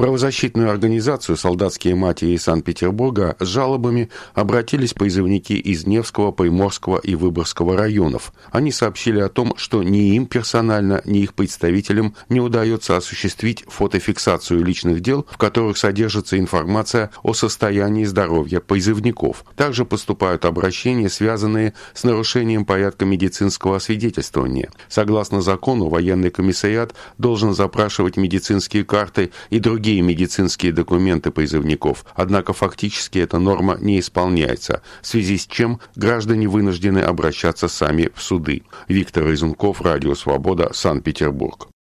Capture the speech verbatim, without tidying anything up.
правозащитную организацию «Солдатские матери» из Санкт-Петербурга с жалобами обратились призывники из Невского, Приморского и Выборгского районов. Они сообщили о том, что ни им персонально, ни их представителям не удается осуществить фотофиксацию личных дел, в которых содержится информация о состоянии здоровья призывников. Также поступают обращения, связанные с нарушением порядка медицинского освидетельствования. Согласно закону, военный комиссариат должен запрашивать медицинские карты и другие медицинские документы призывников, однако фактически эта норма не исполняется, в связи с чем граждане вынуждены обращаться сами в суды. Виктор Изунков, Радио Свобода, Санкт-Петербург.